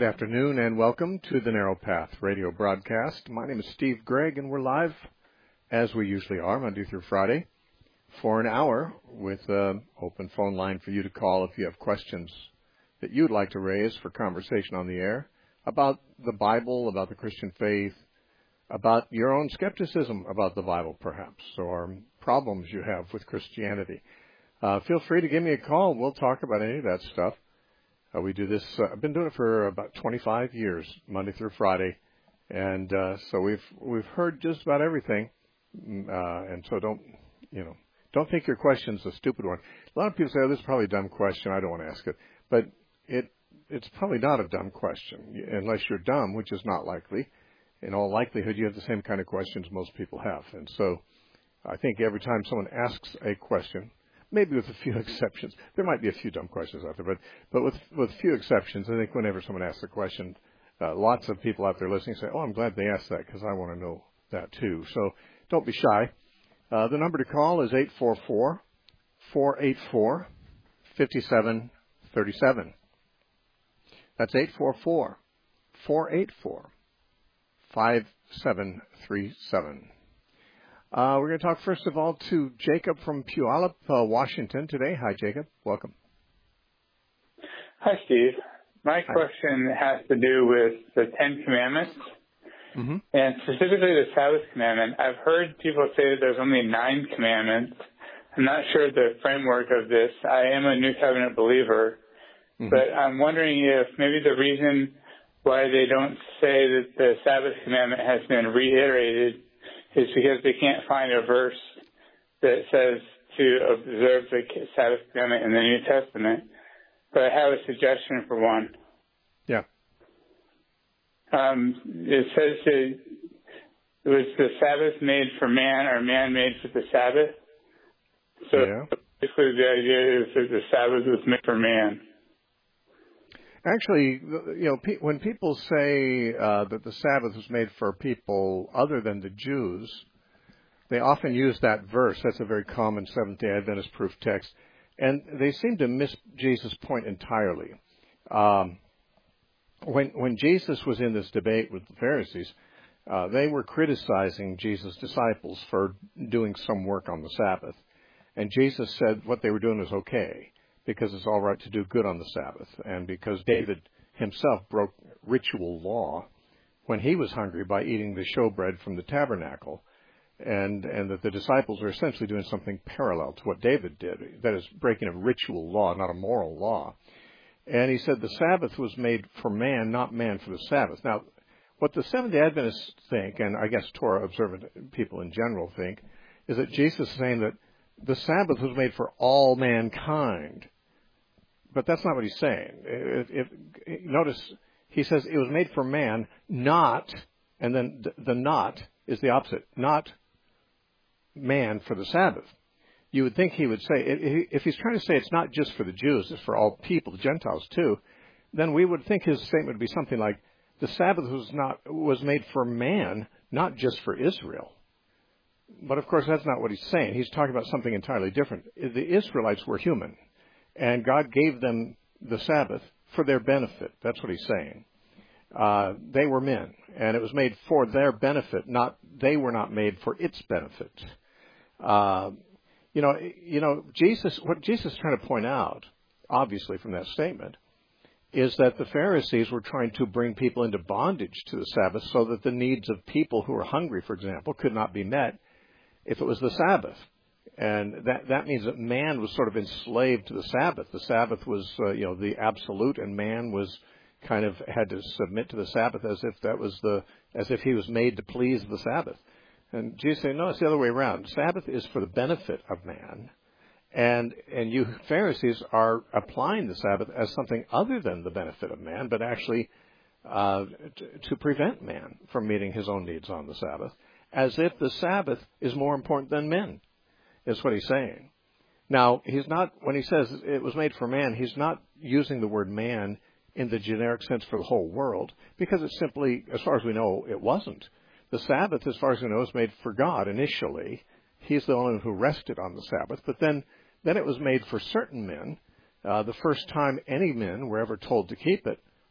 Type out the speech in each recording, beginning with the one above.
Good afternoon and welcome to the Narrow Path radio broadcast. My name is Steve Gregg and we're live, as we usually are, Monday through Friday, for an hour with an open phone line for you to call if you have questions that you'd like to raise for conversation on the air about the Bible, about the Christian faith, about your own skepticism about the Bible perhaps, or problems you have with Christianity. Feel free to give me a call. We'll talk about any of that stuff. We do this. I've been doing it for about 25 years, Monday through Friday, and so we've heard just about everything. And so don't think your question's a stupid one. A lot of people say, "Oh, this is probably a dumb question. I don't want to ask it," but it's probably not a dumb question unless you're dumb, which is not likely. In all likelihood, you have the same kind of questions most people have, and so I think every time someone asks a question, maybe with a few exceptions. There might be a few dumb questions out there, but with few exceptions, I think whenever someone asks a question, lots of people out there listening say, "Oh, I'm glad they asked that because I want to know that too." So don't be shy. The number to call is 844-484-5737. That's 844-484-5737. We're going to talk first of all to Jacob from Puyallup, Washington today. Hi, Jacob. Welcome. Hi, Steve. My question has to do with the Ten Commandments, and specifically the Sabbath commandment. I've heard people say that there's only 9 commandments. I'm not sure the framework of this. I am a New Covenant believer, but I'm wondering if maybe the reason why they don't say that the Sabbath commandment has been reiterated is because they can't find a verse that says to observe the Sabbath commandment in the New Testament. But I have a suggestion for one. Yeah. It says that was the Sabbath made for man or man made for the Sabbath? So basically the idea is that the Sabbath was made for man. Actually, when people say that the Sabbath was made for people other than the Jews, they often use that verse. That's a very common Seventh-day Adventist proof text. And they seem to miss Jesus' point entirely. When Jesus was in this debate with the Pharisees, they were criticizing Jesus' disciples for doing some work on the Sabbath. And Jesus said what they were doing was okay, because it's all right to do good on the Sabbath, and because David himself broke ritual law when he was hungry by eating the showbread from the tabernacle, and that the disciples were essentially doing something parallel to what David did, that is, breaking a ritual law, not a moral law. And he said the Sabbath was made for man, not man for the Sabbath. Now, what the Seventh-day Adventists think, and I guess Torah observant people in general think, is that Jesus is saying that the Sabbath was made for all mankind. But that's not what he's saying. Notice he says it was made for man, not, and then the not is the opposite, not man for the Sabbath. You would think he would say, if he's trying to say it's not just for the Jews, it's for all people, the Gentiles too, then we would think his statement would be something like, the Sabbath was made for man, not just for Israel. But of course that's not what he's saying. He's talking about something entirely different. The Israelites were human, and God gave them the Sabbath for their benefit. That's what he's saying. They were men, and it was made for their benefit. They were not made for its benefit. Jesus. What Jesus is trying to point out, obviously from that statement, is that the Pharisees were trying to bring people into bondage to the Sabbath, so that the needs of people who were hungry, for example, could not be met if it was the Sabbath. And that means that man was sort of enslaved to the Sabbath. The Sabbath was, the absolute, and man was kind of had to submit to the Sabbath as if he was made to please the Sabbath. And Jesus said, no, it's the other way around. Sabbath is for the benefit of man, and you Pharisees are applying the Sabbath as something other than the benefit of man, but actually to prevent man from meeting his own needs on the Sabbath, as if the Sabbath is more important than men. Is what he's saying. Now, he's not, when he says it was made for man, he's not using the word man in the generic sense for the whole world, because it's simply, as far as we know, it wasn't. The Sabbath, as far as we know, was made for God initially. He's the only one who rested on the Sabbath, but then it was made for certain men. The first time any men were ever told to keep it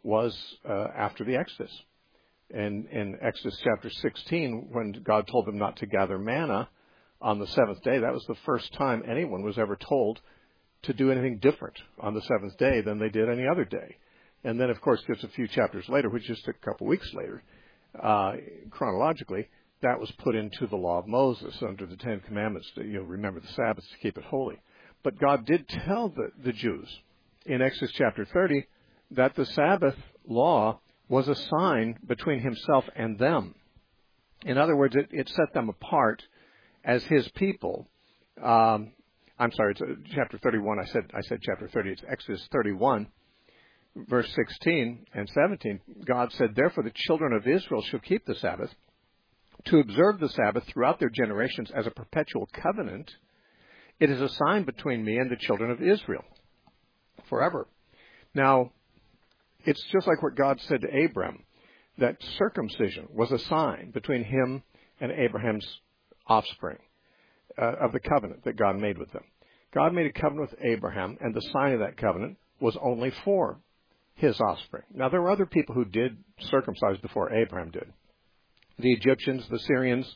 was after the Exodus. And in Exodus chapter 16, when God told them not to gather manna on the seventh day, that was the first time anyone was ever told to do anything different on the seventh day than they did any other day. And then, of course, just a few chapters later, which just a couple weeks later, chronologically, that was put into the law of Moses under the Ten Commandments to remember the Sabbath to keep it holy. But God did tell the Jews in Exodus chapter 30 that the Sabbath law was a sign between himself and them. In other words, it set them apart as his people. I'm sorry, it's chapter 31. I said chapter 30. It's Exodus 31, verse 16 and 17. God said, "Therefore the children of Israel shall keep the Sabbath, to observe the Sabbath throughout their generations as a perpetual covenant. It is a sign between me and the children of Israel forever." Now, it's just like what God said to Abram, that circumcision was a sign between him and Abraham's offspring of the covenant that God made with them. God made a covenant with Abraham, and the sign of that covenant was only for his offspring. Now, there were other people who did circumcise before Abraham did. The Egyptians, the Syrians,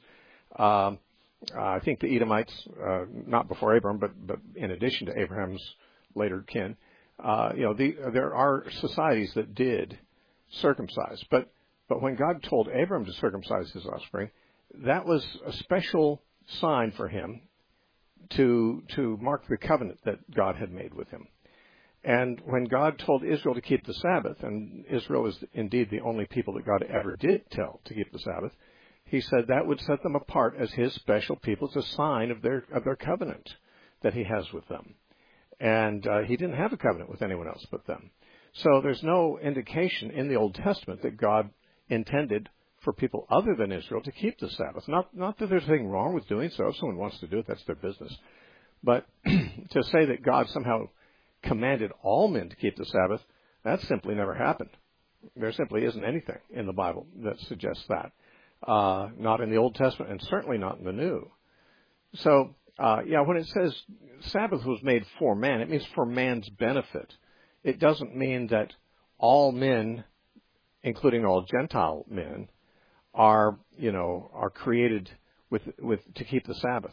I think the Edomites, not before Abraham, but in addition to Abraham's later kin. There are societies that did circumcise, but when God told Abram to circumcise his offspring, that was a special sign for him to mark the covenant that God had made with him. And when God told Israel to keep the Sabbath, and Israel is indeed the only people that God ever did tell to keep the Sabbath, he said that would set them apart as his special people. It's a sign of their covenant that he has with them. And he didn't have a covenant with anyone else but them. So there's no indication in the Old Testament that God intended for people other than Israel to keep the Sabbath. Not that there's anything wrong with doing so. If someone wants to do it, that's their business. But to say that God somehow commanded all men to keep the Sabbath, that simply never happened. There simply isn't anything in the Bible that suggests that. Not in the Old Testament, and certainly not in the New. So, when it says Sabbath was made for man, it means for man's benefit. It doesn't mean that all men, including all Gentile men, are created to keep the Sabbath.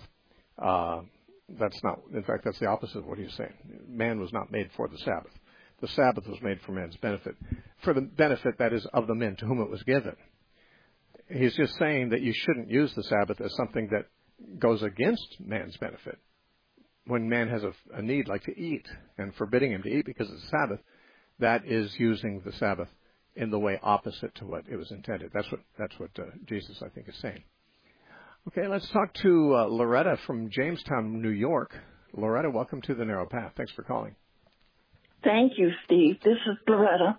That's not. In fact, that's the opposite of what he's saying. Man was not made for the Sabbath. The Sabbath was made for man's benefit, for the benefit, that is, of the men to whom it was given. He's just saying that you shouldn't use the Sabbath as something that goes against man's benefit. When man has a need like to eat and forbidding him to eat because it's Sabbath, that is using the Sabbath in the way opposite to what it was intended. That's what Jesus, I think, is saying. Okay, let's talk to Loretta from Jamestown, New York. Loretta, welcome to The Narrow Path. Thanks for calling. Thank you, Steve. This is Loretta.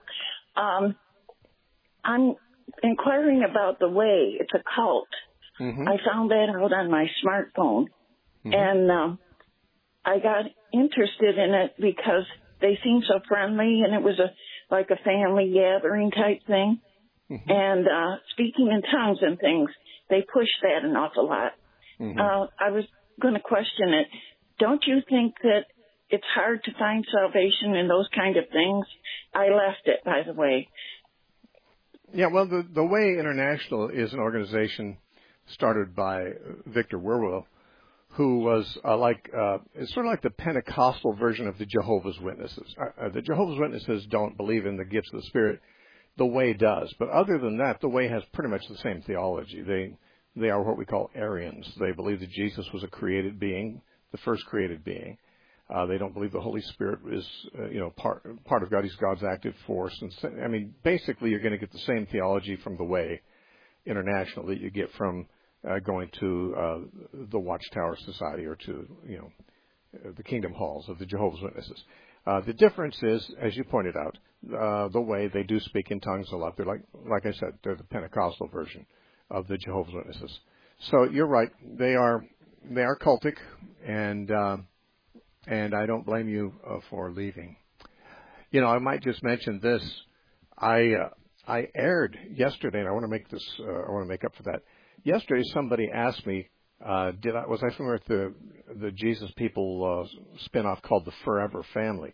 I'm inquiring about the Way. It's a cult. Mm-hmm. I found that out on my smartphone. Mm-hmm. And I got interested in it because they seemed so friendly, and it was like a family gathering type thing. Mm-hmm. And speaking in tongues and things, they push that an awful lot. Mm-hmm. I was going to question it. Don't you think that it's hard to find salvation in those kind of things? I left it, by the way. Yeah, well, the Way International is an organization started by Victor Wierwille, who was it's sort of like the Pentecostal version of the Jehovah's Witnesses. The Jehovah's Witnesses don't believe in the gifts of the Spirit. The Way does. But other than that, the Way has pretty much the same theology. They are what we call Arians. They believe that Jesus was a created being, the first created being. They don't believe the Holy Spirit is, part of God. He's God's active force. And basically, you're going to get the same theology from the Way International that you get from going to the Watchtower Society or to, the Kingdom Halls of the Jehovah's Witnesses. The difference is, as you pointed out, the Way, they do speak in tongues a lot. They're like I said, they're the Pentecostal version of the Jehovah's Witnesses. So you're right. They are cultic, and I don't blame you for leaving. I might just mention this. I aired yesterday, and I want to make up for that. Yesterday, somebody asked me, was I familiar with the Jesus People spinoff called the Forever Family?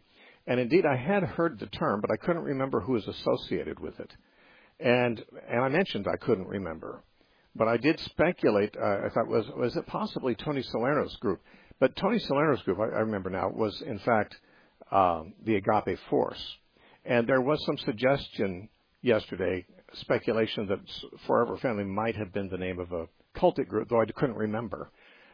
And indeed, I had heard the term, but I couldn't remember who was associated with it. And I mentioned I couldn't remember. But I did speculate. I thought, was it possibly Tony Salerno's group? But Tony Salerno's group, I remember now, was in fact the Agape Force. And there was some suggestion yesterday, speculation that Forever Family might have been the name of a cultic group, though I couldn't remember.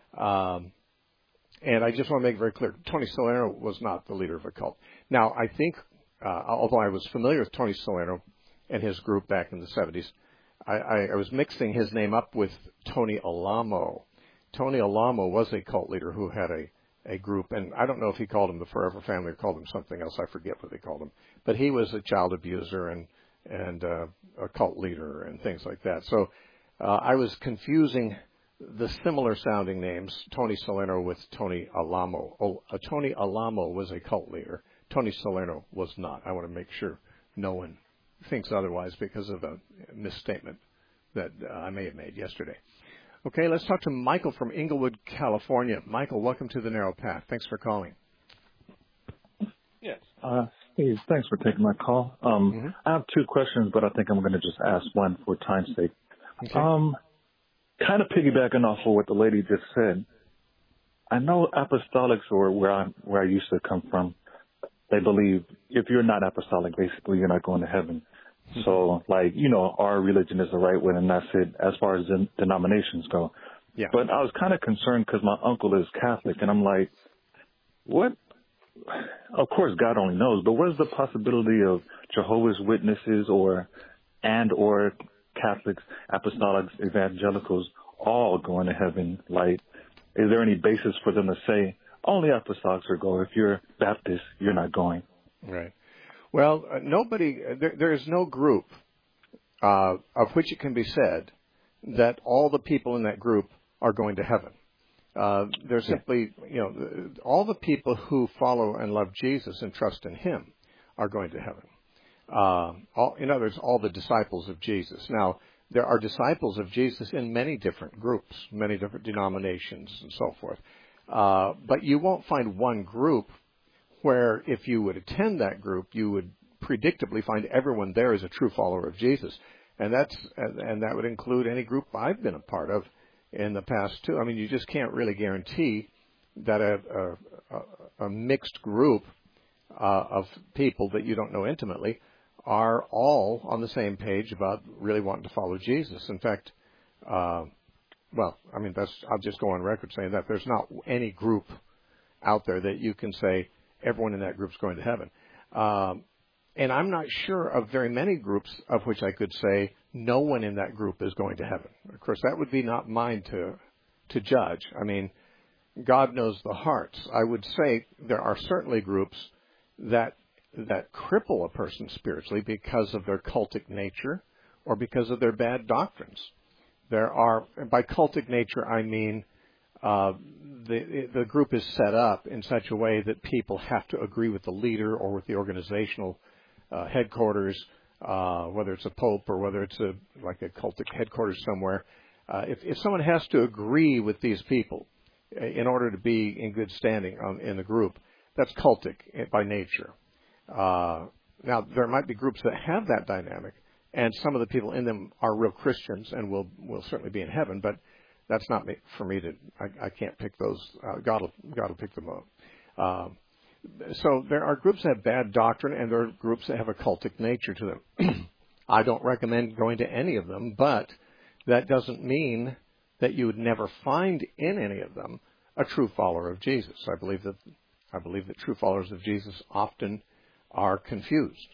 And I just want to make it very clear, Tony Salerno was not the leader of a cult. Now, I think, although I was familiar with Tony Salerno and his group back in the 70s, I was mixing his name up with Tony Alamo. Tony Alamo was a cult leader who had a group, and I don't know if he called him the Forever Family or called him something else. I forget what they called him. But he was a child abuser and a cult leader and things like that. So I was confusing the similar sounding names, Tony Salerno with Tony Alamo. Tony Alamo was a cult leader. Tony Salerno was not. I want to make sure no one thinks otherwise because of a misstatement that I may have made yesterday. Okay, let's talk to Michael from Inglewood, California. Michael, welcome to The Narrow Path. Thanks for calling. Yes. Hey, thanks for taking my call. I have two questions, but I think I'm going to just ask one for time's sake. Okay. Kind of piggybacking off of what the lady just said, I know apostolics, or where I used to come from, they believe if you're not apostolic, basically you're not going to heaven. Mm-hmm. So, our religion is the right one, and that's it as far as denominations go. Yeah. But I was kind of concerned because my uncle is Catholic, and I'm like, what? Of course, God only knows, but what is the possibility of Jehovah's Witnesses or Catholics, apostolics, evangelicals all going to heaven? Like, is there any basis for them to say only apostolics are going? If you're Baptist, you're not going. Right. Well, there is no group of which it can be said that all the people in that group are going to heaven. There's simply, all the people who follow and love Jesus and trust in Him are going to heaven. In other words, all the disciples of Jesus. Now, there are disciples of Jesus in many different groups, many different denominations and so forth. But you won't find one group where if you would attend that group, you would predictably find everyone there is a true follower of Jesus. And that would include any group I've been a part of in the past too. I mean, you just can't really guarantee that a mixed group of people that you don't know intimately are all on the same page about really wanting to follow Jesus. In fact, I'll just go on record saying that there's not any group out there that you can say everyone in that group's going to heaven. And I'm not sure of very many groups of which I could say no one in that group is going to heaven. Of course, that would be not mine to judge. I mean, God knows the hearts. I would say there are certainly groups that cripple a person spiritually because of their cultic nature or because of their bad doctrines. There are, by cultic nature, I mean the group is set up in such a way that people have to agree with the leader or with the organizational headquarters, whether it's a pope or whether it's like a cultic headquarters somewhere. If someone has to agree with these people in order to be in good standing in the group, that's cultic by nature. Now, there might be groups that have that dynamic, and some of the people in them are real Christians and will certainly be in heaven, but that's not for me to. I can't pick those. God will pick them up. So there are groups that have bad doctrine, and there are groups that have a cultic nature to them. I don't recommend going to any of them, but that doesn't mean that you would never find in any of them a true follower of Jesus. I believe that true followers of Jesus often are confused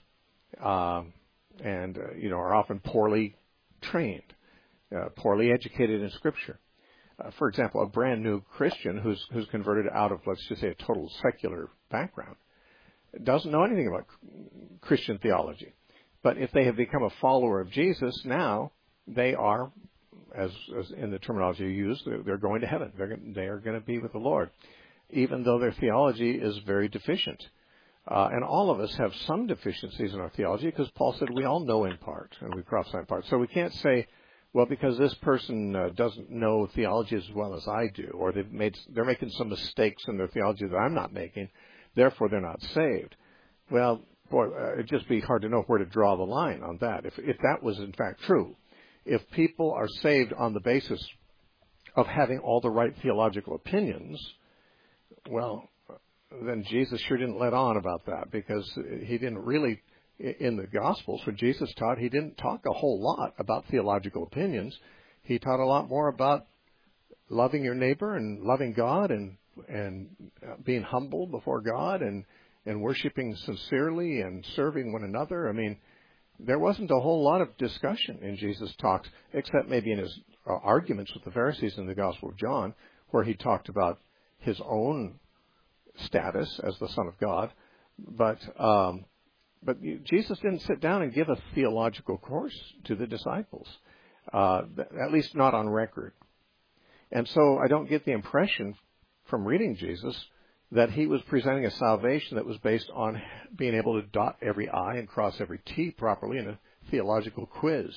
and are often poorly trained, poorly educated in Scripture. For example, a brand new Christian who's converted out of, let's just say, a total secular background doesn't know anything about Christian theology. But if they have become a follower of Jesus, now they are, as in the terminology used, they're going to heaven. They are going to be with the Lord, even though their theology is very deficient. And all of us have some deficiencies in our theology because Paul said we all know in part and we prophesy in part. So we can't say, well, because this person doesn't know theology as well as I do, or they're making some mistakes in their theology that I'm not making, therefore they're not saved. Well, boy, it'd just be hard to know where to draw the line on that. If that was in fact true, if people are saved on the basis of having all the right theological opinions, well, then Jesus sure didn't let on about that, because he didn't really, in the Gospels, when Jesus taught, he didn't talk a whole lot about theological opinions. He taught a lot more about loving your neighbor and loving God and being humble before God and worshiping sincerely and serving one another. I mean, there wasn't a whole lot of discussion in Jesus' talks, except maybe in his arguments with the Pharisees in the Gospel of John, where he talked about his own status as the Son of God. But Jesus didn't sit down and give a theological course to the disciples, at least not on record. And so I don't get the impression from reading Jesus that he was presenting a salvation that was based on being able to dot every I and cross every T properly in a theological quiz.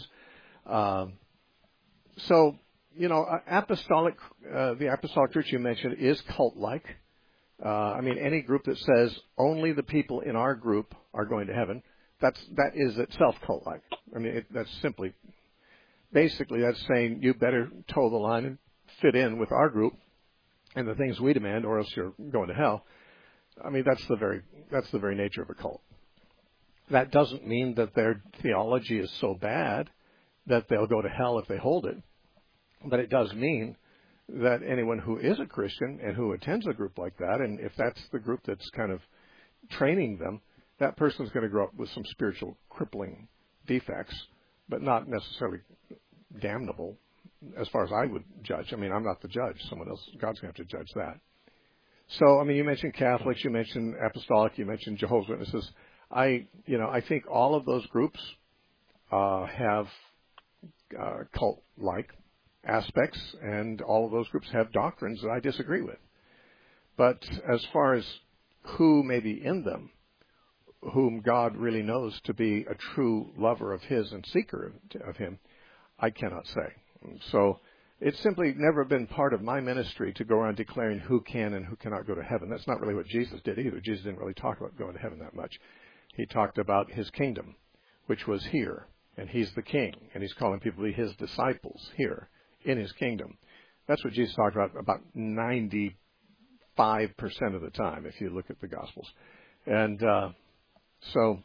So, you know, the apostolic church you mentioned is cult-like. I mean, any group that says only the people in our group are going to heaven, that is itself cult-like. I mean, that's basically that's saying you better toe the line and fit in with our group and the things we demand, or else you're going to hell. I mean, that's the very nature of a cult. That doesn't mean that their theology is so bad that they'll go to hell if they hold it, but it does mean that anyone who is a Christian and who attends a group like that, and if that's the group that's kind of training them, that person's going to grow up with some spiritual crippling defects, but not necessarily damnable, as far as I would judge. I mean, I'm not the judge. Someone else, God's going to have to judge that. So, I mean, you mentioned Catholics, you mentioned Apostolic, you mentioned Jehovah's Witnesses. I think all of those groups have cult-like aspects, and all of those groups have doctrines that I disagree with. But as far as who may be in them, whom God really knows to be a true lover of His and seeker of Him, I cannot say. So it's simply never been part of my ministry to go around declaring who can and who cannot go to heaven. That's not really what Jesus did either. Jesus didn't really talk about going to heaven that much. He talked about His kingdom, which was here, and He's the King, and He's calling people to be His disciples here in His kingdom. That's what Jesus talked about 95% of the time, if you look at the Gospels. And so,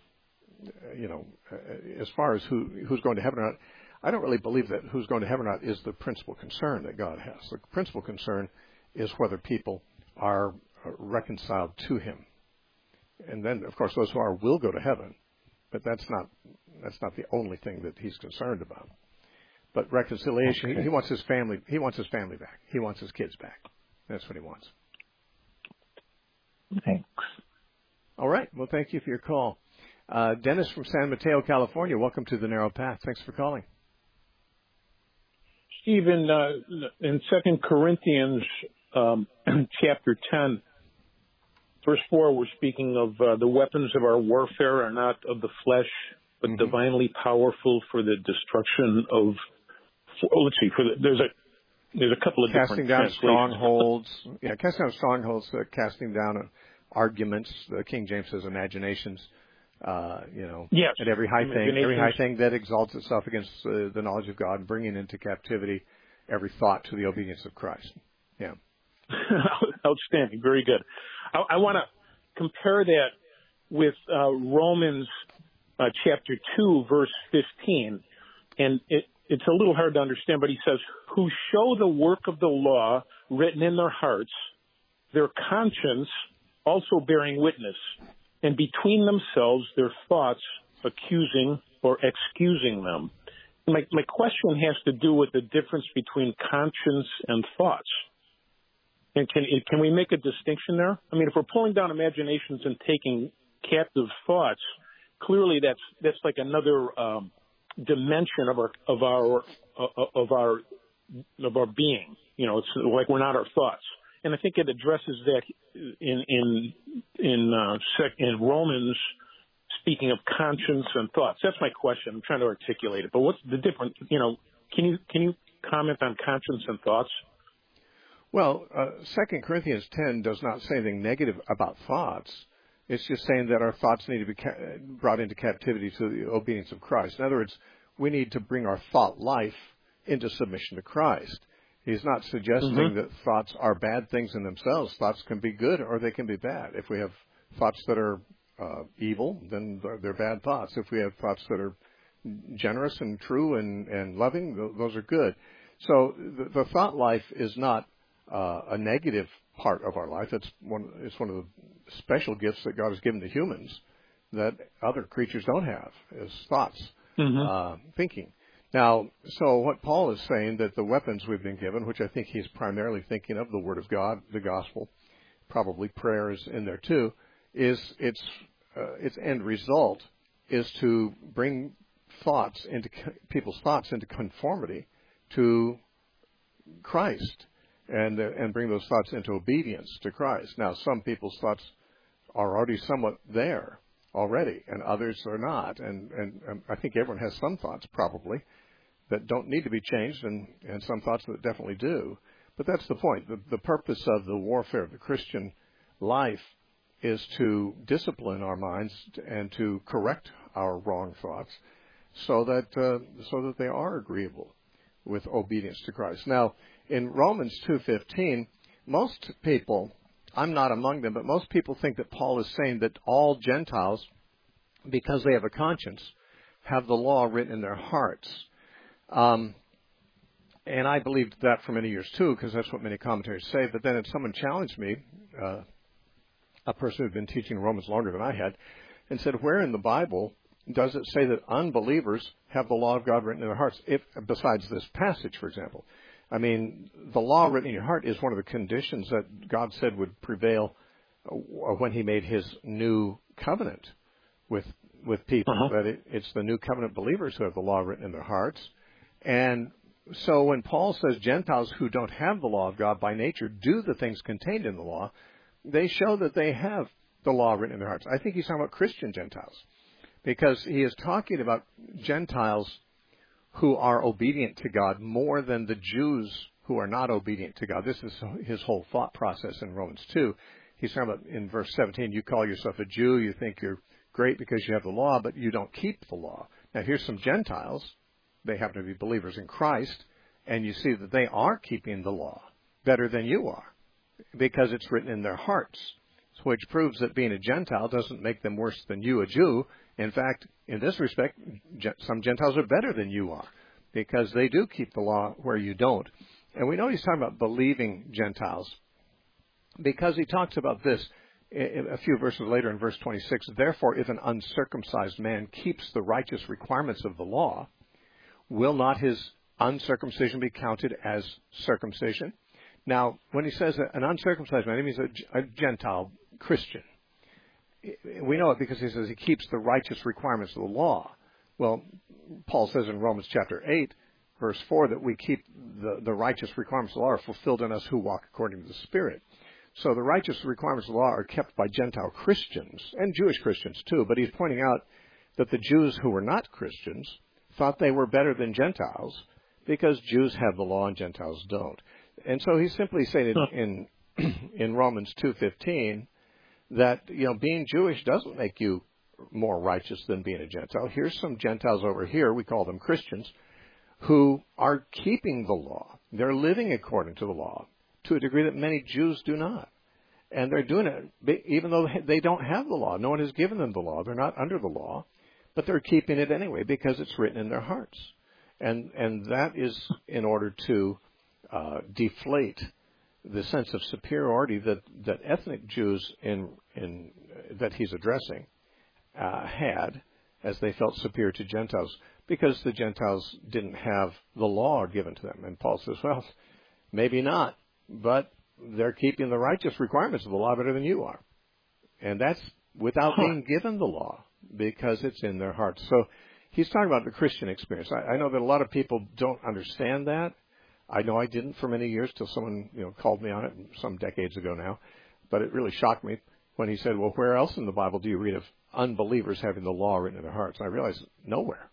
as far as who's going to heaven or not, I don't really believe that who's going to heaven or not is the principal concern that God has. The principal concern is whether people are reconciled to Him. And then, of course, those who are will go to heaven, but that's not the only thing that He's concerned about. But reconciliation, okay. He wants his family back. He wants his kids back. That's what He wants. Thanks. All right. Well, thank you for your call. Dennis from San Mateo, California. Welcome to the Narrow Path. Thanks for calling. Steve, in 2 Corinthians chapter 10, verse 4, we're speaking of the weapons of our warfare are not of the flesh, but divinely powerful for the destruction of. There's a couple of casting different down strongholds. Yeah, casting down strongholds, casting down arguments. The King James says imaginations. Yes. And every high thing that exalts itself against the knowledge of God, bringing into captivity every thought to the obedience of Christ. Yeah. Outstanding. Very good. I want to compare that with Romans chapter 2, verse 15. And it's a little hard to understand, but he says, who show the work of the law written in their hearts, their conscience also bearing witness, and between themselves their thoughts accusing or excusing them. My question has to do with the difference between conscience and thoughts. And can we make a distinction there? I mean, if we're pulling down imaginations and taking captive thoughts, clearly that's like another dimension of our being. You know, it's like we're not our thoughts. And I think it addresses that in Romans, speaking of conscience and thoughts. That's my question. I'm trying to articulate it. But what's the difference? You know, can you comment on conscience and thoughts? Well, 2 Corinthians 10 does not say anything negative about thoughts. It's just saying that our thoughts need to be brought into captivity to the obedience of Christ. In other words, we need to bring our thought life into submission to Christ. He's not suggesting that thoughts are bad things in themselves. Thoughts can be good or they can be bad. If we have thoughts that are evil, then they're bad thoughts. If we have thoughts that are generous and true and loving, those are good. So the thought life is not a negative part of our life. It's one of the special gifts that God has given to humans that other creatures don't have, is thoughts, thinking. Now, so what Paul is saying, that the weapons we've been given, which I think he's primarily thinking of, the Word of God, the Gospel, probably prayer is in there too, is its end result is to bring people's thoughts into conformity to Christ, and bring those thoughts into obedience to Christ. Now, some people's thoughts are already somewhat there already, and others are not. And I think everyone has some thoughts probably that don't need to be changed, and some thoughts that definitely do. But that's the point. The purpose of the warfare of the Christian life is to discipline our minds and to correct our wrong thoughts, so that they are agreeable with obedience to Christ. Now, in Romans 2:15, most people, I'm not among them, but most people think that Paul is saying that all Gentiles, because they have a conscience, have the law written in their hearts. And I believed that for many years too, because that's what many commentators say. But then someone challenged me, a person who had been teaching Romans longer than I had, and said, where in the Bible does it say that unbelievers have the law of God written in their hearts, besides this passage, for example? I mean, the law written in your heart is one of the conditions that God said would prevail when he made his new covenant with people, that it's the new covenant believers who have the law written in their hearts. And so when Paul says Gentiles who don't have the law of God by nature do the things contained in the law, they show that they have the law written in their hearts. I think he's talking about Christian Gentiles, because he is talking about Gentiles who are obedient to God more than the Jews who are not obedient to God. This is his whole thought process in Romans 2. He's talking about in verse 17, you call yourself a Jew, you think you're great because you have the law, but you don't keep the law. Now here's some Gentiles. They happen to be believers in Christ, and you see that they are keeping the law better than you are, because it's written in their hearts, which proves that being a Gentile doesn't make them worse than you, a Jew. In fact, in this respect, some Gentiles are better than you are, because they do keep the law where you don't. And we know he's talking about believing Gentiles, because he talks about this a few verses later in verse 26. Therefore, if an uncircumcised man keeps the righteous requirements of the law, will not his uncircumcision be counted as circumcision? Now, when he says an uncircumcised man, he means a Gentile Christian. We know it because he says he keeps the righteous requirements of the law. Well, Paul says in Romans chapter 8, verse 4, that we keep the righteous requirements of the law are fulfilled in us who walk according to the Spirit. So the righteous requirements of the law are kept by Gentile Christians, and Jewish Christians too, but he's pointing out that the Jews who were not Christians thought they were better than Gentiles because Jews have the law and Gentiles don't. And so he's simply saying in Romans 2:15 that, being Jewish doesn't make you more righteous than being a Gentile. Here's some Gentiles over here, we call them Christians, who are keeping the law. They're living according to the law to a degree that many Jews do not. And they're doing it even though they don't have the law. No one has given them the law. They're not under the law, but they're keeping it anyway because it's written in their hearts. And that is in order to deflate the sense of superiority that ethnic Jews that he's addressing had, as they felt superior to Gentiles, because the Gentiles didn't have the law given to them. And Paul says, well, maybe not, but they're keeping the righteous requirements of the law better than you are. And that's without being given the law, because it's in their hearts. So he's talking about the Christian experience. I know that a lot of people don't understand that. I know I didn't for many years till someone called me on it some decades ago now. But it really shocked me when he said, well, where else in the Bible do you read of unbelievers having the law written in their hearts? And I realized nowhere.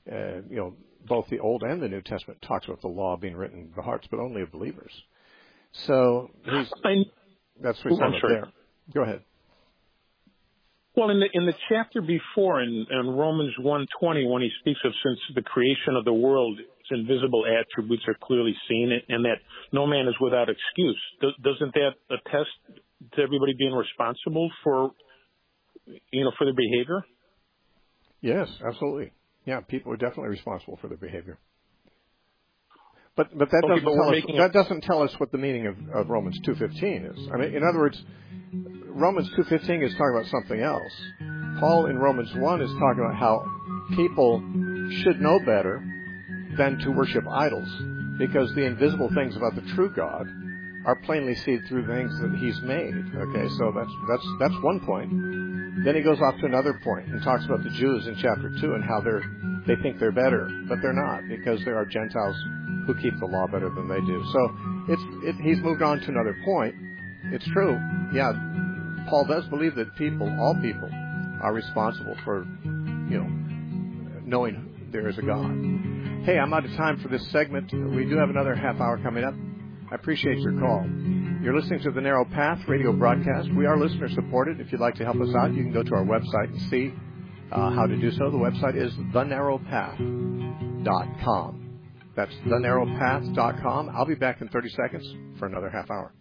Both the Old and the New Testament talks about the law being written in the hearts, but only of believers. So that's what he's talking about there. Go ahead. Well, in the chapter before, in Romans 1:20, when he speaks of since the creation of the world, its invisible attributes are clearly seen, and that no man is without excuse. Doesn't that attest to everybody being responsible for their behavior? Yes, absolutely. Yeah, people are definitely responsible for their behavior. But that doesn't tell us what the meaning of Romans 2:15 is. I mean, in other words, Romans 2:15 is talking about something else. Paul in Romans 1 is talking about how people should know better than to worship idols, because the invisible things about the true God are plainly seen through things that He's made. Okay, so that's one point. Then he goes off to another point and talks about the Jews in chapter 2 and how they think they're better, but they're not, because there are Gentiles who keep the law better than they do. So he's moved on to another point. It's true, yeah. Paul does believe that all people, are responsible for, knowing there is a God. Hey, I'm out of time for this segment. We do have another half hour coming up. I appreciate your call. You're listening to the Narrow Path radio broadcast. We are listener supported. If you'd like to help us out, you can go to our website and see how to do so. The website is thenarrowpath.com. That's thenarrowpath.com. I'll be back in 30 seconds for another half hour.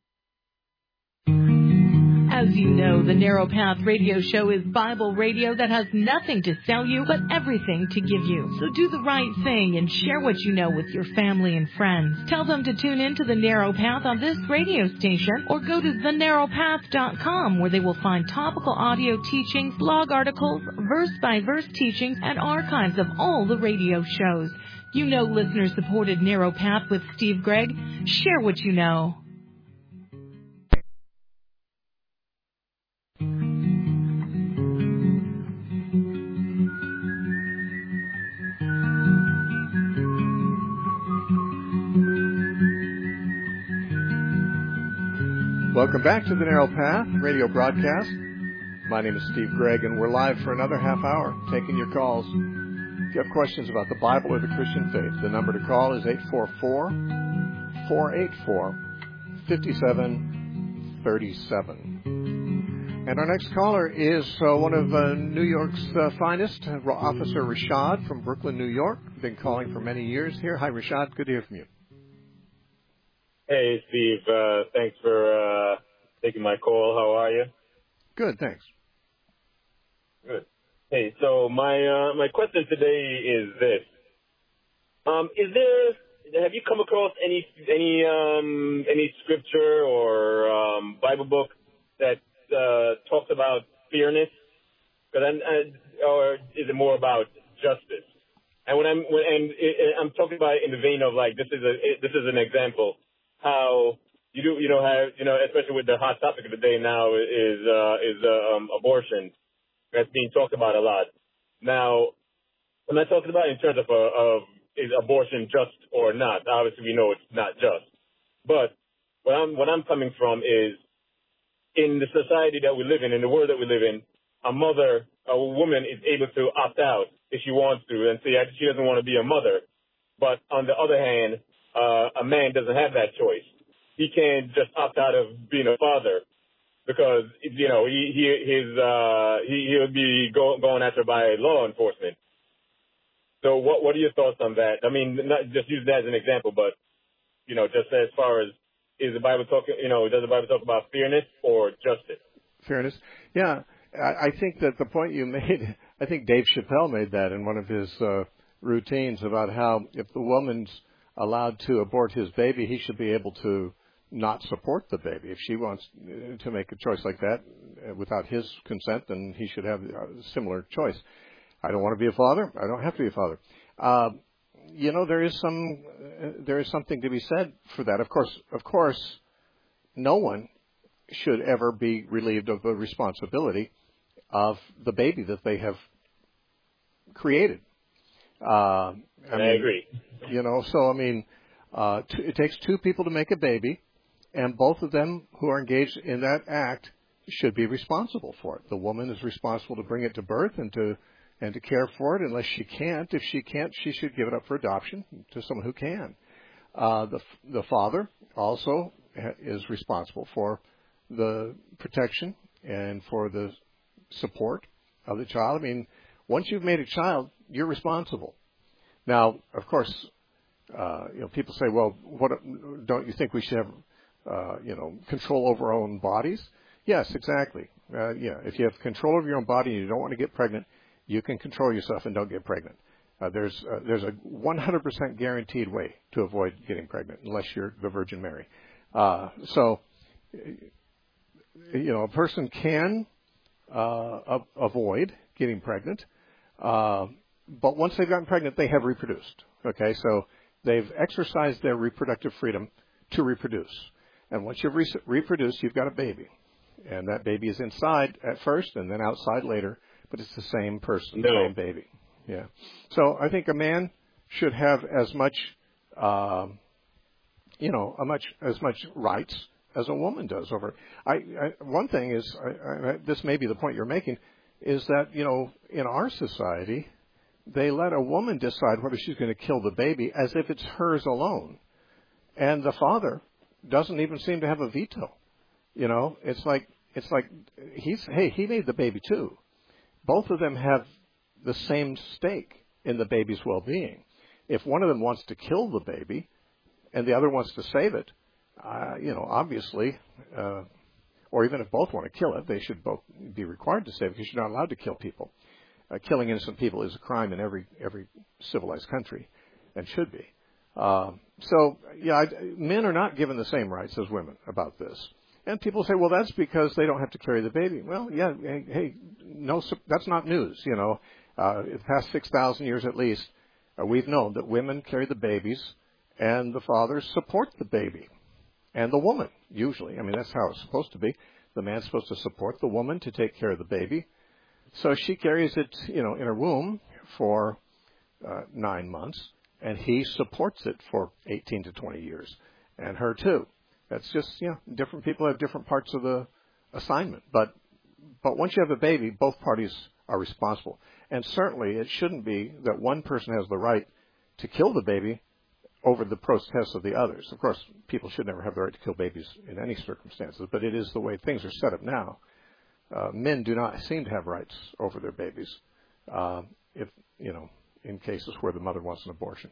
As you know, the Narrow Path radio show is Bible radio that has nothing to sell you, but everything to give you. So do the right thing and share what you know with your family and friends. Tell them to tune in to the Narrow Path on this radio station, or go to thenarrowpath.com, where they will find topical audio teachings, blog articles, verse-by-verse teachings, and archives of all the radio shows. You know listener-supported Narrow Path with Steve Gregg. Share what you know. Welcome back to the Narrow Path radio broadcast. My name is Steve Gregg, and we're live for another half hour, taking your calls. If you have questions about the Bible or the Christian faith, the number to call is 844-484-5737. And our next caller is one of New York's finest, Officer Rashad from Brooklyn, New York. Been calling for many years here. Hi, Rashad. Good to hear from you. Hey, Steve. Thanks for taking my call. How are you? Good, thanks. Good. Hey, so my question today is this: have you come across any scripture or Bible book that talks about fairness, or is it more about justice? And I'm talking about it in the vein of, like, this is an example. How especially with the hot topic of the day now is abortion. That's being talked about a lot. Now, I'm not talking about in terms of is abortion just or not. Obviously, we know it's not just. But what I'm coming from is, in the society that we live in the world that we live in, a woman is able to opt out if she wants to and say she doesn't want to be a mother. But on the other hand, a man doesn't have that choice. He can't just opt out of being a father because, he'll be going after by law enforcement. So what are your thoughts on that? I mean, not just use that as an example, but, just as far as, does the Bible talk about fairness or justice? Fairness. Yeah. I think that the point you made, I think Dave Chappelle made that in one of his routines about how if the woman's allowed to abort his baby, he should be able to not support the baby. If she wants to make a choice like that without his consent, then he should have a similar choice. I don't want to be a father. I don't have to be a father. There is something to be said for that. Of course, no one should ever be relieved of the responsibility of the baby that they have created. I agree. It takes two people to make a baby, and both of them who are engaged in that act should be responsible for it. The woman is responsible to bring it to birth and to care for it, unless she can't. If she can't, she should give it up for adoption to someone who can. The father also is responsible for the protection and for the support of the child. I mean, once you've made a child, you're responsible. Now, of course, people say, well, don't you think we should have, control over our own bodies? Yes, exactly. If you have control over your own body and you don't want to get pregnant, you can control yourself and don't get pregnant. There's a 100% guaranteed way to avoid getting pregnant, unless you're the Virgin Mary. So, a person can avoid getting pregnant, but once they've gotten pregnant, they have reproduced. Okay, so they've exercised their reproductive freedom to reproduce. And once you've reproduced, you've got a baby. And that baby is inside at first and then outside later, but it's the same person, the same baby. Yeah. So I think a man should have as much, as much rights as a woman does over. One thing is, this may be the point you're making, is that, in our society, they let a woman decide whether she's going to kill the baby as if it's hers alone. And the father doesn't even seem to have a veto. It's like he made the baby too. Both of them have the same stake in the baby's well-being. If one of them wants to kill the baby and the other wants to save it, obviously, or even if both want to kill it, they should both be required to save it, because you're not allowed to kill people. Killing innocent people is a crime in every civilized country, and should be. Men are not given the same rights as women about this. And people say, well, that's because they don't have to carry the baby. Well, yeah, hey, no, that's not news. The past 6,000 years at least, we've known that women carry the babies, and the fathers support the baby, and the woman usually. I mean, that's how it's supposed to be. The man's supposed to support the woman to take care of the baby. So she carries it, in her womb for 9 months, and he supports it for 18 to 20 years, and her too. That's just, different people have different parts of the assignment. But once you have a baby, both parties are responsible. And certainly it shouldn't be that one person has the right to kill the baby over the protest of the others. Of course, people should never have the right to kill babies in any circumstances, but it is the way things are set up now. Men do not seem to have rights over their babies, in cases where the mother wants an abortion.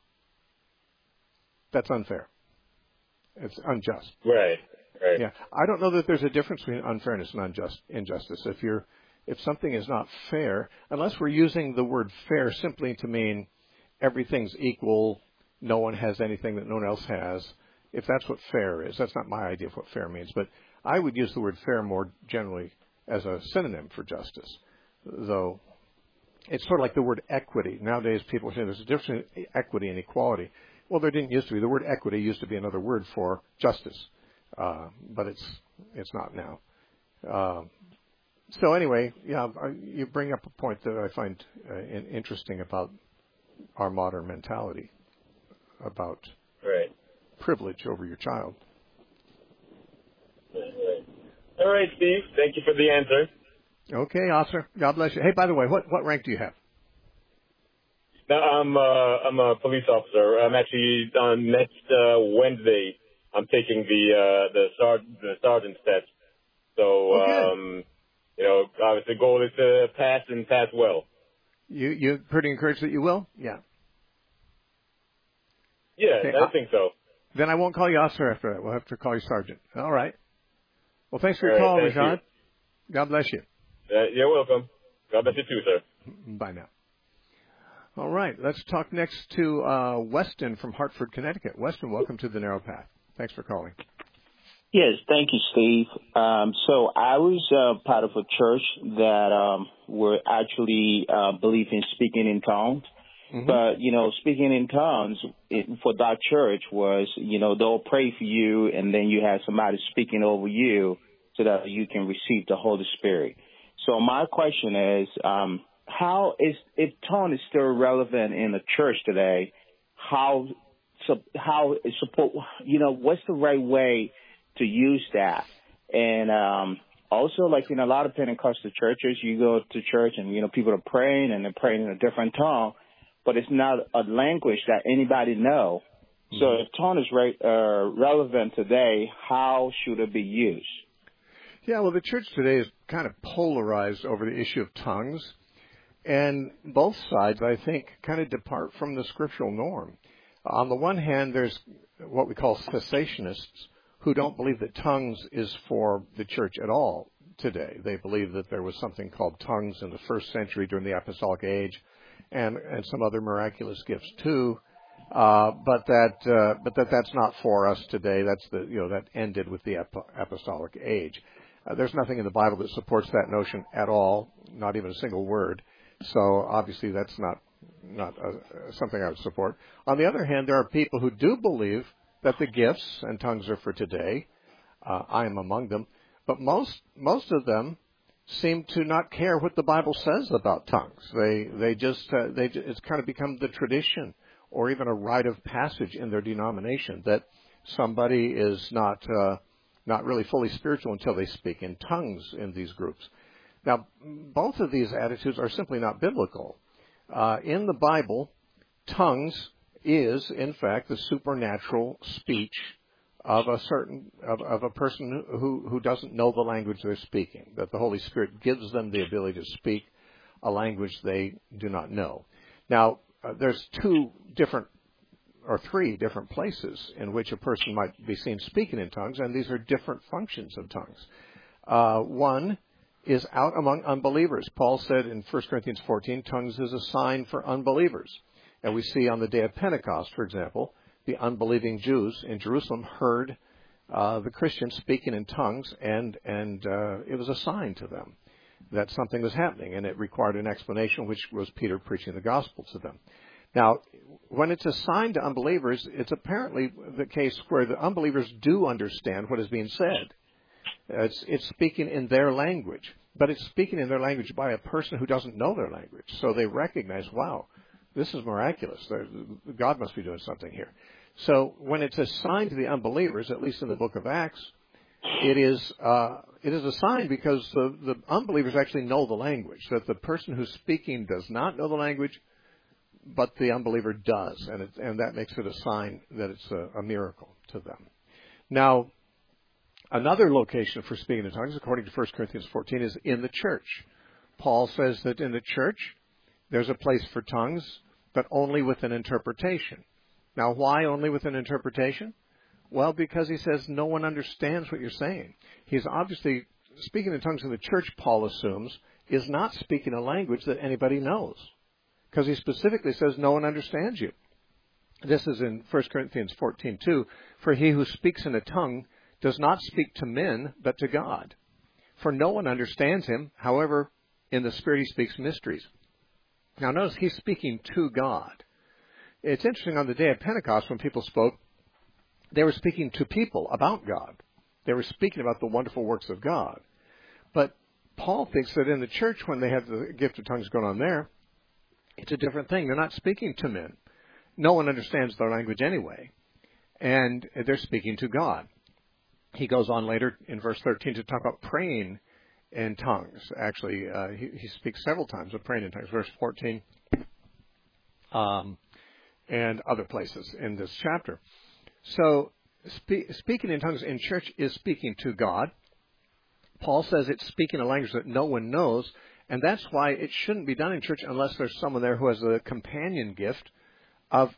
That's unfair. It's unjust. Right. Yeah. I don't know that there's a difference between unfairness and injustice. If something is not fair, unless we're using the word fair simply to mean everything's equal, no one has anything that no one else has, if that's what fair is, that's not my idea of what fair means. But I would use the word fair more generally as a synonym for justice, though it's sort of like the word equity. Nowadays people say there's a difference between equity and equality. Well, there didn't used to be. The word equity used to be another word for justice, but it's not now. So anyway, you bring up a point that I find interesting about our modern mentality about privilege over your child. All right, Steve. Thank you for the answer. Okay, officer. God bless you. Hey, by the way, what rank do you have? No, I'm a police officer. I'm actually on next Wednesday. I'm taking the sergeant's test. So, obviously the goal is to pass and pass well. You're pretty encouraged that you will? Yeah. Yeah, okay, I think so. Then I won't call you officer after that. We'll have to call you sergeant. All right. Well, thanks for your call, Rashad. God bless you. You're welcome. God bless you too, sir. Bye now. All right. Let's talk next to Weston from Hartford, Connecticut. Weston, welcome to the Narrow Path. Thanks for calling. Yes, thank you, Steve. So I was part of a church that were actually believe in speaking in tongues. Mm-hmm. But, speaking in tongues for that church was, they'll pray for you and then you have somebody speaking over you so that you can receive the Holy Spirit. So my question is, if tongue is still relevant in the church today, how support, what's the right way to use that? And also, like in a lot of Pentecostal churches, you go to church and, people are praying and they're praying in a different tongue, but it's not a language that anybody knows. Mm-hmm. So if tongue is relevant today, how should it be used? Yeah, well, the church today is kind of polarized over the issue of tongues, and both sides, I think, kind of depart from the scriptural norm. On the one hand, there's what we call cessationists who don't believe that tongues is for the church at all today. They believe that there was something called tongues in the first century during the apostolic age, and some other miraculous gifts too. But that's not for us today. That's that ended with the apostolic age. There's nothing in the Bible that supports that notion at all, not even a single word. So obviously that's not something I would support. On the other hand, there are people who do believe that the gifts and tongues are for today. I am among them, but most of them seem to not care what the Bible says about tongues. It's kind of become the tradition, or even a rite of passage in their denomination, that somebody is not really fully spiritual until they speak in tongues in these groups. Now, both of these attitudes are simply not biblical. In the Bible, tongues is, in fact, the supernatural speech of a person who doesn't know the language they're speaking, that the Holy Spirit gives them the ability to speak a language they do not know. Now, there's three different places in which a person might be seen speaking in tongues, and these are different functions of tongues. One is out among unbelievers. Paul said in 1 Corinthians 14, tongues is a sign for unbelievers. And we see on the day of Pentecost, for example, the unbelieving Jews in Jerusalem heard the Christians speaking in tongues, and it was a sign to them that something was happening, and it required an explanation, which was Peter preaching the gospel to them. Now, when it's a sign to unbelievers, it's apparently the case where the unbelievers do understand what is being said. It's speaking in their language, but it's speaking in their language by a person who doesn't know their language. So they recognize, wow, this is miraculous. God must be doing something here. So when it's a sign to the unbelievers, at least in the book of Acts, it is a sign because the unbelievers actually know the language, that the person who's speaking does not know the language, but the unbeliever does, and that makes it a sign that it's a miracle to them. Now, another location for speaking in tongues, according to 1 Corinthians 14, is in the church. Paul says that in the church there's a place for tongues, but only with an interpretation. Now, why only with an interpretation? Well, because he says no one understands what you're saying. He's obviously speaking in tongues in the church, Paul assumes, is not speaking a language that anybody knows, because he specifically says no one understands you. This is in 1 Corinthians 14:2. For he who speaks in a tongue does not speak to men, but to God. For no one understands him. However, in the Spirit he speaks mysteries. Now notice he's speaking to God. It's interesting, on the day of Pentecost when people spoke, they were speaking to people about God. They were speaking about the wonderful works of God. But Paul thinks that in the church, when they have the gift of tongues going on there, it's a different thing. They're not speaking to men. No one understands their language anyway. And they're speaking to God. He goes on later in verse 13 to talk about praying in tongues. Actually, he speaks several times of praying in tongues. Verse 14 and other places in this chapter. So speaking in tongues in church is speaking to God. Paul says it's speaking a language that no one knows, and that's why it shouldn't be done in church unless there's someone there who has a companion gift of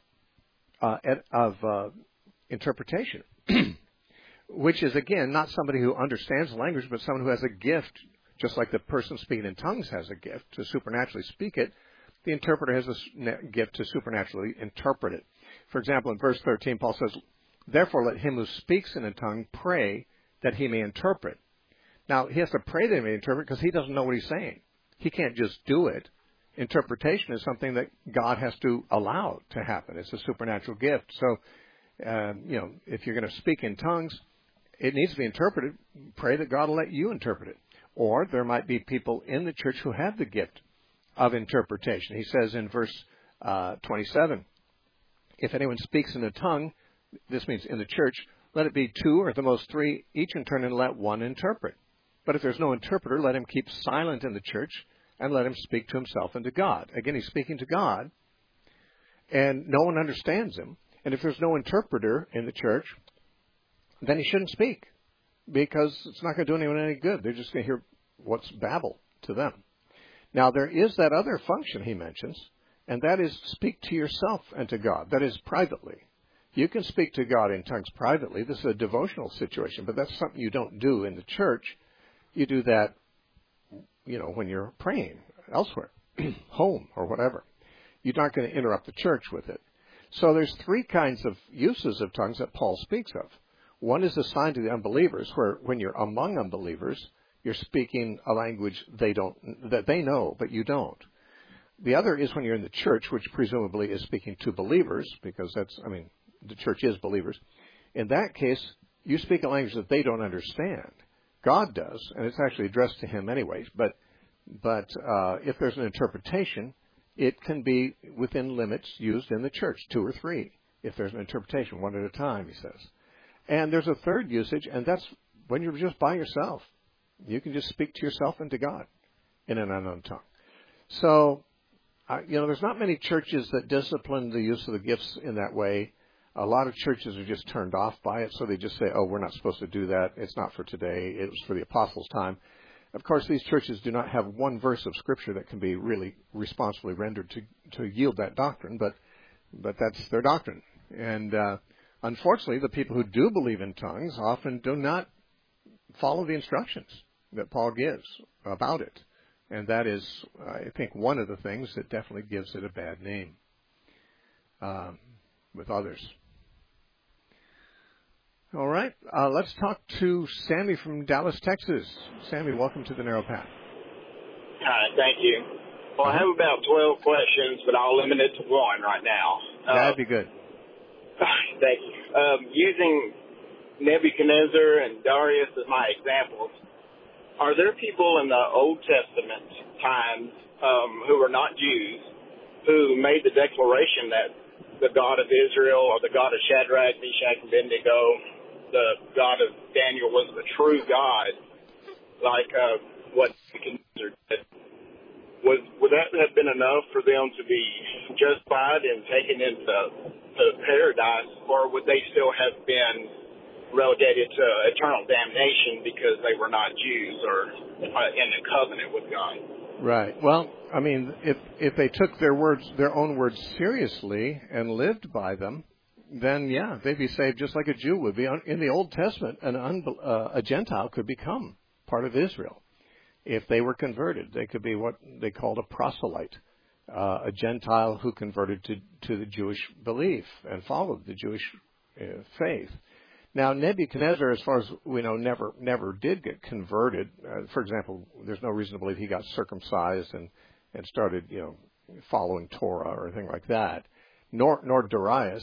interpretation, which is, again, not somebody who understands the language, but someone who has a gift, just like the person speaking in tongues has a gift to supernaturally speak it. The interpreter has a gift to supernaturally interpret it. For example, in verse 13, Paul says, therefore let him who speaks in a tongue pray that he may interpret. Now, he has to pray that he may interpret because he doesn't know what he's saying. He can't just do it. Interpretation is something that God has to allow to happen. It's a supernatural gift. So, if you're going to speak in tongues, it needs to be interpreted. Pray that God will let you interpret it. Or there might be people in the church who have the gift of interpretation. He says in verse 27, if anyone speaks in a tongue, this means in the church, let it be two or at the most three, each in turn, and let one interpret. But if there's no interpreter, let him keep silent in the church and let him speak to himself and to God. Again, he's speaking to God, and no one understands him. And if there's no interpreter in the church, then he shouldn't speak. because it's not going to do anyone any good. They're just going to hear what's babble to them. Now, there is that other function he mentions, and that is speak to yourself and to God. That is privately. You can speak to God in tongues privately. This is a devotional situation, but that's something you don't do in the church. You do that, when you're praying elsewhere, home or whatever. You're not going to interrupt the church with it. So there's three kinds of uses of tongues that Paul speaks of. One is assigned to the unbelievers, where when you're among unbelievers, you're speaking a language that they know, but you don't. The other is when you're in the church, which presumably is speaking to believers, because the church is believers. In that case, you speak a language that they don't understand. God does, and it's actually addressed to him anyways. But if there's an interpretation, it can be within limits used in the church, 2 or 3. If there's an interpretation, 1 at a time, he says. And there's a third usage, and that's when you're just by yourself. You can just speak to yourself and to God in an unknown tongue. So, there's not many churches that discipline the use of the gifts in that way. A lot of churches are just turned off by it, so they just say, oh, we're not supposed to do that. It's not for today. It was for the apostles' time. Of course, these churches do not have one verse of Scripture that can be really responsibly rendered to yield that doctrine, but that's their doctrine. And unfortunately, the people who do believe in tongues often do not follow the instructions that Paul gives about it. And that is, I think, one of the things that definitely gives it a bad name with others. All right. Let's talk to Sammy from Dallas, Texas. Sammy, welcome to the Narrow Path. Hi, thank you. Well, I have about 12 questions, but I'll limit it to one right now. That'd be good. Thank you. Using Nebuchadnezzar and Darius as my examples, are there people in the Old Testament times who are not Jews who made the declaration that the God of Israel or the God of Shadrach, Meshach, and Abednego, the God of Daniel was the true God, like what Nebuchadnezzar did? Would that have been enough for them to be justified and taken into paradise, or would they still have been relegated to eternal damnation because they were not Jews or in a covenant with God? Right. Well, if they took their own words seriously and lived by them, then yeah, they'd be saved just like a Jew would be. In the Old Testament, a Gentile could become part of Israel if they were converted. They could be what they called a proselyte, a Gentile who converted to the Jewish belief and followed the Jewish faith. Now, Nebuchadnezzar, as far as we know, never did get converted. For example, there's no reason to believe he got circumcised and started, following Torah or anything like that. Nor Darius.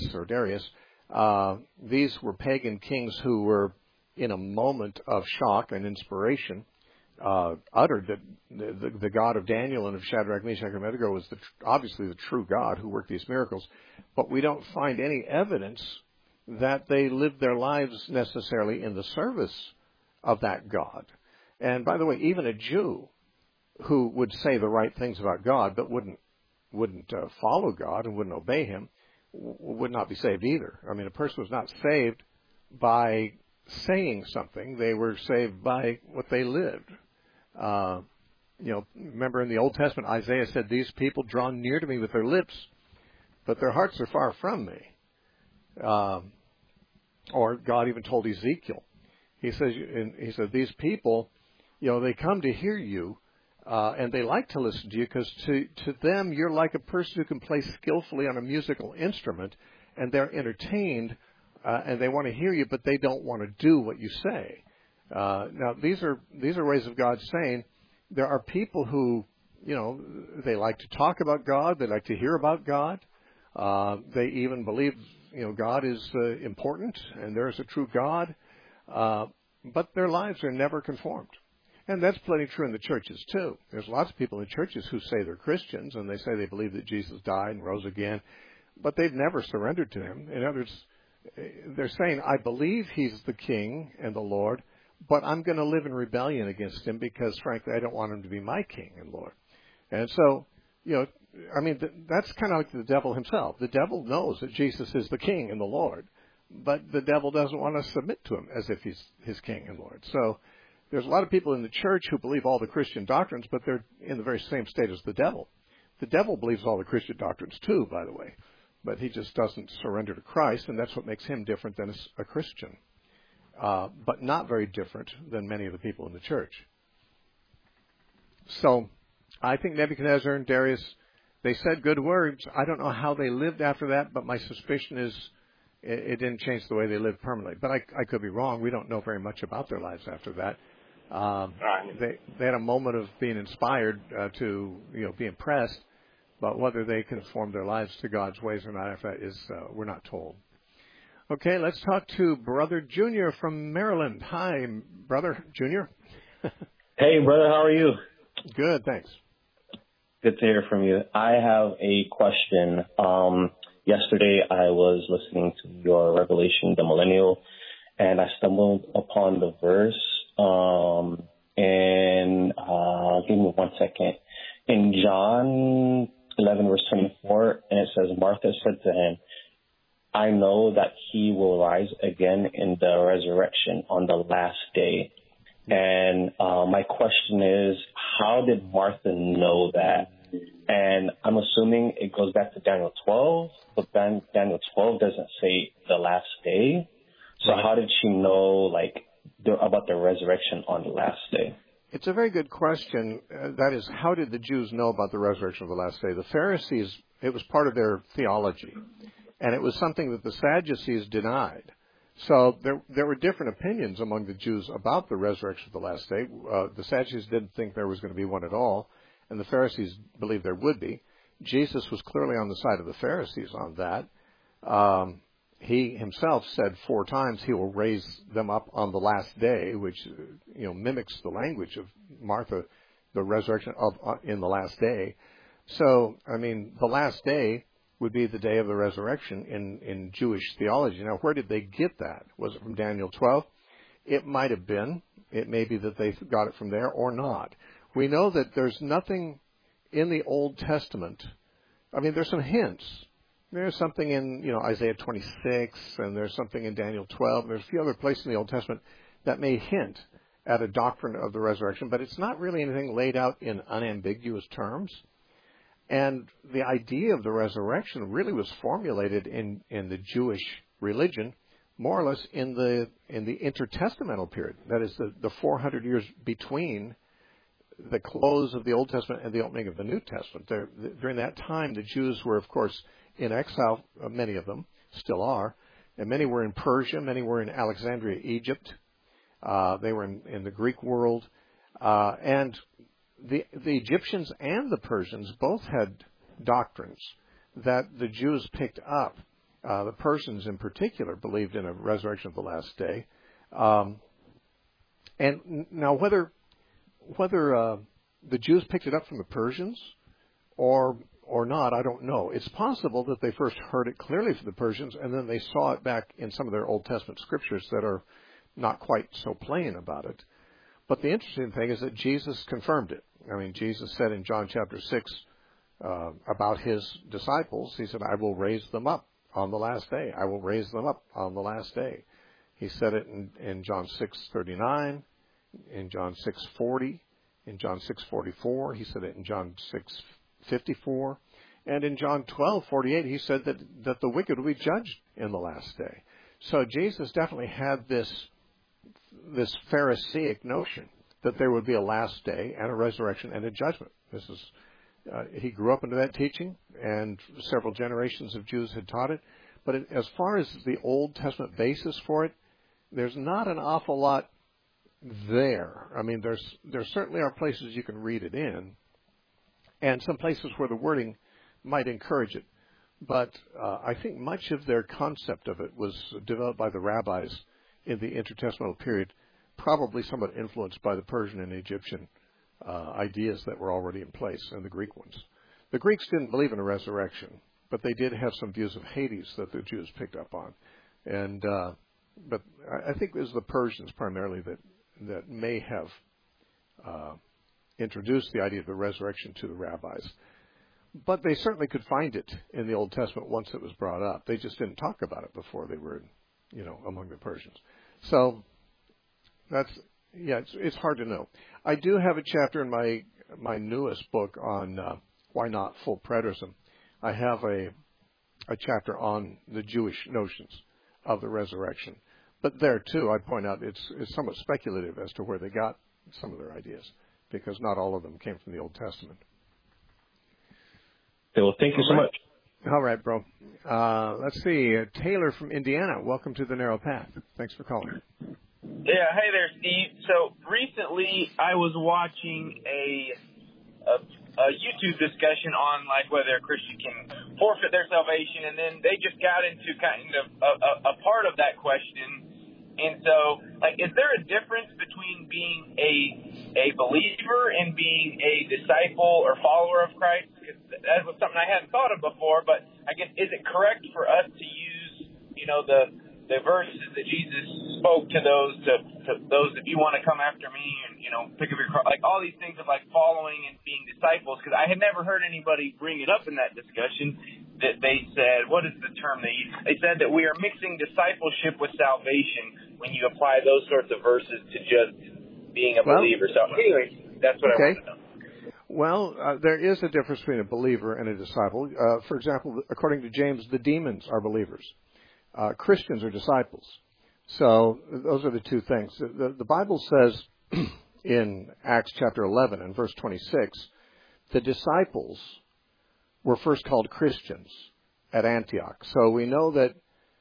These were pagan kings who were, in a moment of shock and inspiration, uttered that the God of Daniel and of Shadrach, Meshach, and Abednego was obviously the true God who worked these miracles. But we don't find any evidence that they lived their lives necessarily in the service of that God. And by the way, even a Jew who would say the right things about God but wouldn't follow God and wouldn't obey him would not be saved either. A person was not saved by saying something. They were saved by what they lived. Remember in the Old Testament, Isaiah said, "These people draw near to me with their lips, but their hearts are far from me." Or God even told Ezekiel. He said, "These people, they come to hear you, and they like to listen to you because to them you're like a person who can play skillfully on a musical instrument, and they're entertained, and they want to hear you, but they don't want to do what you say." Now, these are ways of God saying there are people who, they like to talk about God, they like to hear about God, they even believe God is important and there is a true God, but their lives are never conformed. And that's plenty true in the churches, too. There's lots of people in churches who say they're Christians and they say they believe that Jesus died and rose again, but they've never surrendered to him. In other words, they're saying, I believe he's the King and the Lord, but I'm going to live in rebellion against him because, frankly, I don't want him to be my King and Lord. And so, that's kind of like the devil himself. The devil knows that Jesus is the King and the Lord, but the devil doesn't want to submit to him as if he's his king and Lord. So there's a lot of people in the church who believe all the Christian doctrines, but they're in the very same state as the devil. The devil believes all the Christian doctrines too, by the way, but he just doesn't surrender to Christ, and that's what makes him different than a Christian, but not very different than many of the people in the church. So I think Nebuchadnezzar and Darius, they said good words. I don't know how they lived after that, but my suspicion is it didn't change the way they lived permanently. But I could be wrong. We don't know very much about their lives after that. They had a moment of being inspired to be impressed, but whether they conformed their lives to God's ways or not after that is we're not told. Okay, let's talk to Brother Junior from Maryland. Hi, Brother Junior. Hey, brother, how are you? Good, thanks. Good to hear from you. I have a question. Yesterday I was listening to your Revelation, the Millennial, and I stumbled upon the verse. Give me 1 second. In John 11, verse 24, and it says, Martha said to him, I know that he will rise again in the resurrection on the last day. And my question is, how did Martha know that? And I'm assuming it goes back to Daniel 12, but then Daniel 12 doesn't say the last day. So how did she know, about the resurrection on the last day? It's a very good question. That is, how did the Jews know about the resurrection of the last day? The Pharisees, it was part of their theology, and it was something that the Sadducees denied. So there were different opinions among the Jews about the resurrection of the last day. The Sadducees didn't think there was going to be one at all, and the Pharisees believed there would be. Jesus was clearly on the side of the Pharisees on that. He himself said 4 times he will raise them up on the last day, which mimics the language of Martha, the resurrection in the last day. So, the last day would be the day of the resurrection in Jewish theology. Now, where did they get that? Was it from Daniel 12? It might have been. It may be that they got it from there or not. We know that there's nothing in the Old Testament. There's some hints. There's something in, Isaiah 26, and there's something in Daniel 12. There's a few other places in the Old Testament that may hint at a doctrine of the resurrection, but it's not really anything laid out in unambiguous terms. And the idea of the resurrection really was formulated in the Jewish religion, more or less in the intertestamental period. That is, the 400 years between the close of the Old Testament and the opening of the New Testament. During that time, the Jews were, of course, in exile. Many of them still are, and many were in Persia. Many were in Alexandria, Egypt. They were in the Greek world, and the Egyptians and the Persians both had doctrines that the Jews picked up. The Persians, in particular, believed in a resurrection of the last day. And now, whether the Jews picked it up from the Persians or not, I don't know. It's possible that they first heard it clearly from the Persians, and then they saw it back in some of their Old Testament scriptures that are not quite so plain about it. But the interesting thing is that Jesus confirmed it. Jesus said in John chapter 6 about his disciples, he said, I will raise them up on the last day. I will raise them up on the last day. He said it in John 6:39, in John 6:40, in John 6:44. He said it in John 6:54. And in John 12:48, he said that the wicked will be judged in the last day. So Jesus definitely had this Pharisaic notion that there would be a last day and a resurrection and a judgment. He grew up into that teaching, and several generations of Jews had taught it. But as far as the Old Testament basis for it, there's not an awful lot there. There certainly are places you can read it in, and some places where the wording might encourage it. But I think much of their concept of it was developed by the rabbis in the intertestamental period, probably somewhat influenced by the Persian and Egyptian ideas that were already in place, and the Greek ones. The Greeks didn't believe in a resurrection, but they did have some views of Hades that the Jews picked up on. But I think it was the Persians primarily that may have introduced the idea of the resurrection to the rabbis. But they certainly could find it in the Old Testament once it was brought up. They just didn't talk about it before they were among the Persians. So it's hard to know. I do have a chapter in my newest book on why not full preterism. I have a chapter on the Jewish notions of the resurrection. But there, too, I point out it's somewhat speculative as to where they got some of their ideas, because not all of them came from the Old Testament. Okay, well, thank you so much. All right, bro. Let's see. Taylor from Indiana, welcome to The Narrow Path. Thanks for calling. Yeah, hey there, Steve. So recently I was watching a YouTube discussion on like whether a Christian can forfeit their salvation, and then they just got into kind of a part of that question. And so, like, is there a difference between being a believer and being a disciple or follower of Christ? That was something I hadn't thought of before, but I guess, is it correct for us to use, the verses that Jesus spoke to those if you want to come after me and, pick up your cross, like all these things of like following and being disciples? Because I had never heard anybody bring it up in that discussion that they said, what is the term they used? They said that we are mixing discipleship with salvation when you apply those sorts of verses to just being a believer. So anyway, that's what I want to know. Well, there is a difference between a believer and a disciple. For example, according to James, the demons are believers. Christians are disciples. So those are the two things. The Bible says in Acts chapter 11 and verse 26, the disciples were first called Christians at Antioch. So we know that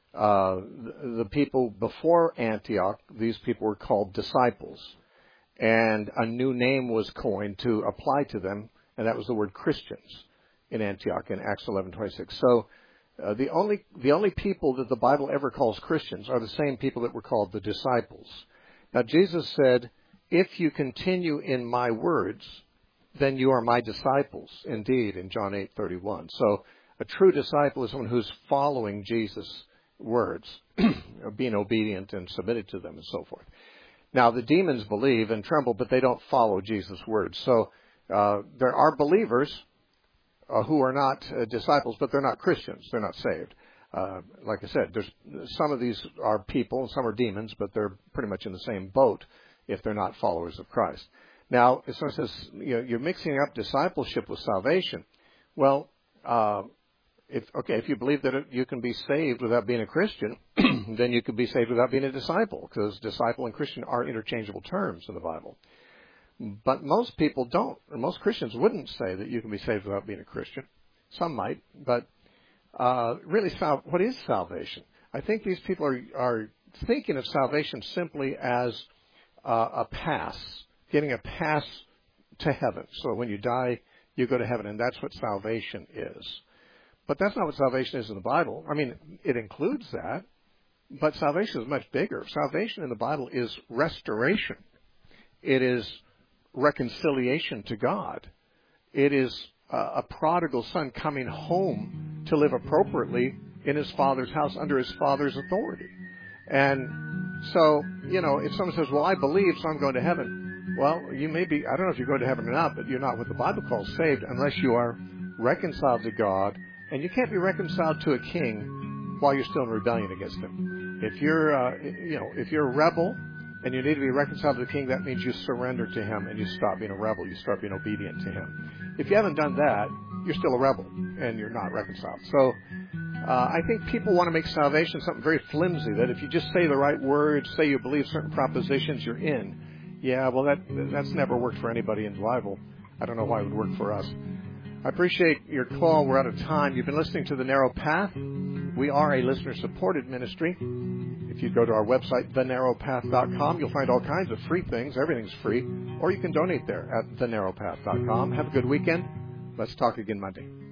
the people before Antioch, these people were called disciples. And a new name was coined to apply to them, and that was the word Christians in Antioch in Acts 11:26. So the only people that the Bible ever calls Christians are the same people that were called the disciples. Now Jesus said, "If you continue in my words, then you are my disciples," indeed, in John 8:31. So a true disciple is someone who's following Jesus' words, being obedient and submitted to them and so forth. Now, the demons believe and tremble, but they don't follow Jesus' words. So there are believers who are not disciples, but they're not Christians. They're not saved. Like I said, some of these are people, and some are demons, but they're pretty much in the same boat if they're not followers of Christ. Now, it says you're mixing up discipleship with salvation. Well, if you believe that you can be saved without being a Christian, then you can be saved without being a disciple, because disciple and Christian are interchangeable terms in the Bible. But most people don't, or most Christians wouldn't say that you can be saved without being a Christian. Some might, but really, what is salvation? I think these people are thinking of salvation simply as a pass, getting a pass to heaven. So when you die, you go to heaven, and that's what salvation is. But that's not what salvation is in the Bible. I mean, it includes that, but salvation is much bigger. Salvation in the Bible is restoration. It is reconciliation to God. It is a prodigal son coming home to live appropriately in his father's house under his father's authority. And so, if someone says, well, I believe, so I'm going to heaven. Well, you may be, I don't know if you're going to heaven or not, but you're not what the Bible calls saved unless you are reconciled to God. And you can't be reconciled to a king while you're still in rebellion against him. If you're a rebel and you need to be reconciled to the king, that means you surrender to him and you stop being a rebel. You start being obedient to him. If you haven't done that, you're still a rebel and you're not reconciled. So I think people want to make salvation something very flimsy, that if you just say the right words, say you believe certain propositions, you're in. Yeah, well, that's never worked for anybody in the Bible. I don't know why it would work for us. I appreciate your call. We're out of time. You've been listening to The Narrow Path. We are a listener-supported ministry. If you go to our website, thenarrowpath.com, you'll find all kinds of free things. Everything's free. Or you can donate there at thenarrowpath.com. Have a good weekend. Let's talk again Monday.